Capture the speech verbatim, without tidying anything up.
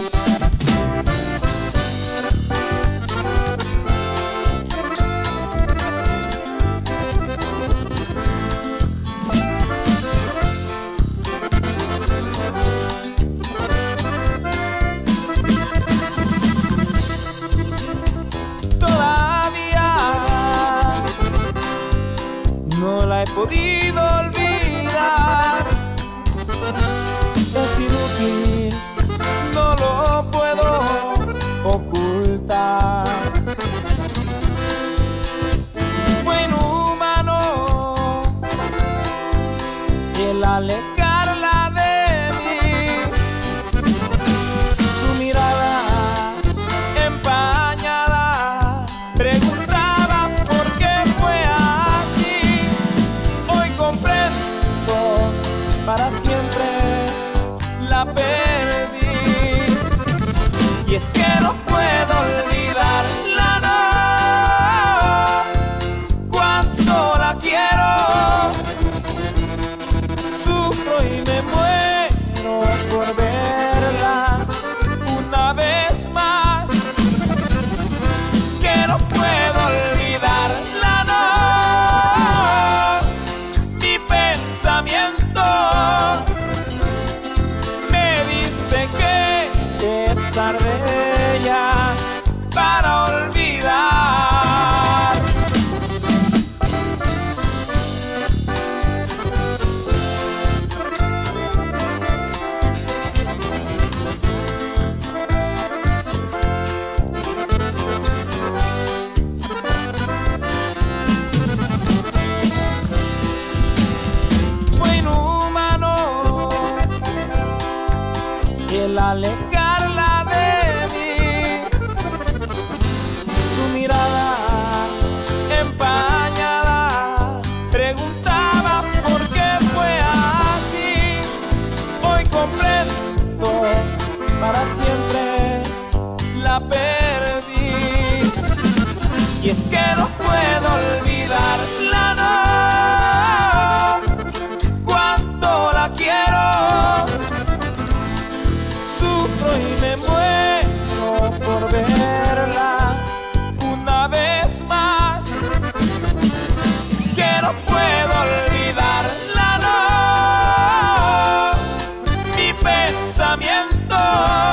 No la he podido olvidar. Es inútil, no lo puedo ocultar. Fue inhumano el alejarla de mí. Su mirada empañada preguntaba por qué fue así. Hoy comprendo, para siempre la perdí. Y es que no puedo olvidarla, no. Cuánto la quiero, sufro y me muero por verla una vez más. Es que no puedo olvidarla, no. Mi pensamiento me dice que es tarde ya para olvidar. Fue inhumano el alejarla de mí. Su mirada empañada preguntaba por qué fue así. Hoy comprendo, para siempre la perdí. Y es que no puedo olvidarla, no. Cuánto la quiero, sufro y me muero por verla una vez más. Es que no puedo olvidarla, no. Mi pensamiento